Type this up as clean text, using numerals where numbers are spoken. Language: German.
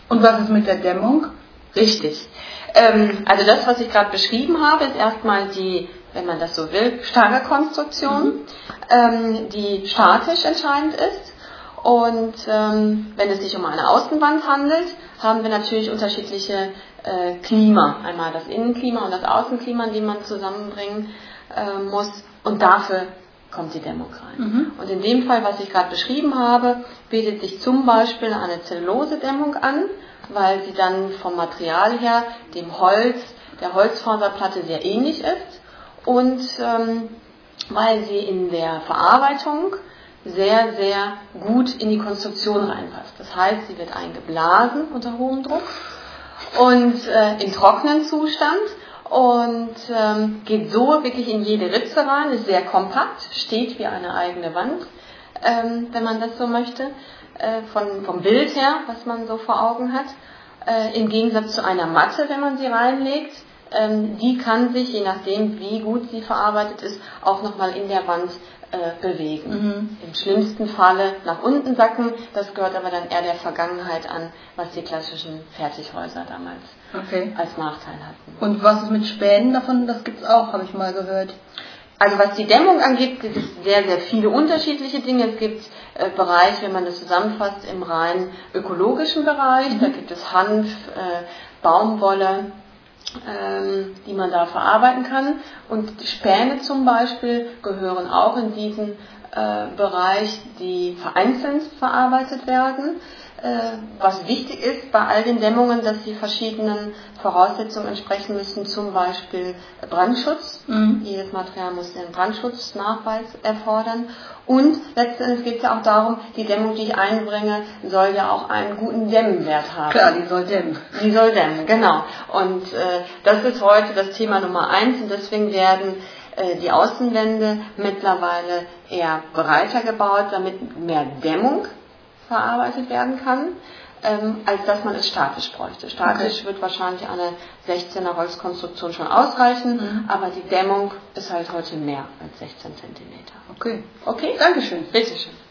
Und was ist mit der Dämmung? Richtig. Also das, was ich gerade beschrieben habe, ist erstmal die, wenn man das so will, starre Konstruktion, die statisch entscheidend ist. Und wenn es sich um eine Außenwand handelt, haben wir natürlich unterschiedliche Klima. Einmal das Innenklima und das Außenklima, die man zusammenbringen muss. Und dafür kommt die Dämmung rein. Und in dem Fall, was ich gerade beschrieben habe, bietet sich zum Beispiel eine Zellulosedämmung an, weil sie dann vom Material her dem Holz, der Holzfaserplatte sehr ähnlich ist und weil sie in der Verarbeitung sehr, sehr gut in die Konstruktion reinpasst. Das heißt, sie wird eingeblasen unter hohem Druck und im trockenen Zustand und geht so wirklich in jede Ritze rein, ist sehr kompakt, steht wie eine eigene Wand, wenn man das so möchte, vom Bild her, was man so vor Augen hat. Im Gegensatz zu einer Matte, wenn man sie reinlegt, die kann sich, je nachdem wie gut sie verarbeitet ist, auch nochmal in der Wand bewegen. Im schlimmsten Falle nach unten sacken, das gehört aber dann eher der Vergangenheit an, was die klassischen Fertighäuser damals als Nachteil hatten. Und was ist mit Spänen davon? Das gibt es auch, habe ich mal gehört. Also was die Dämmung angeht, gibt es sehr, sehr viele unterschiedliche Dinge. Es gibt Bereiche, wenn man das zusammenfasst, im rein ökologischen Bereich. Da gibt es Hanf, Baumwolle, die man da verarbeiten kann. Und Späne zum Beispiel gehören auch in diesen Bereich, die vereinzelt verarbeitet werden. Was wichtig ist bei all den Dämmungen, dass sie verschiedenen Voraussetzungen entsprechen müssen, zum Beispiel Brandschutz. Jedes Material muss den Brandschutznachweis erfordern. Und letzten Endes geht es ja auch darum, die Dämmung, die ich einbringe, soll ja auch einen guten Dämmwert haben. Klar, die soll dämmen. Die soll dämmen, genau. Und das ist heute das Thema Nummer 1 und deswegen werden die Außenwände mittlerweile eher breiter gebaut, damit mehr Dämmung verarbeitet werden kann, als dass man es statisch bräuchte. Statisch wird wahrscheinlich eine 16er Holzkonstruktion schon ausreichen, aber die Dämmung ist halt heute mehr als 16 cm. Okay, Dankeschön. Bitteschön.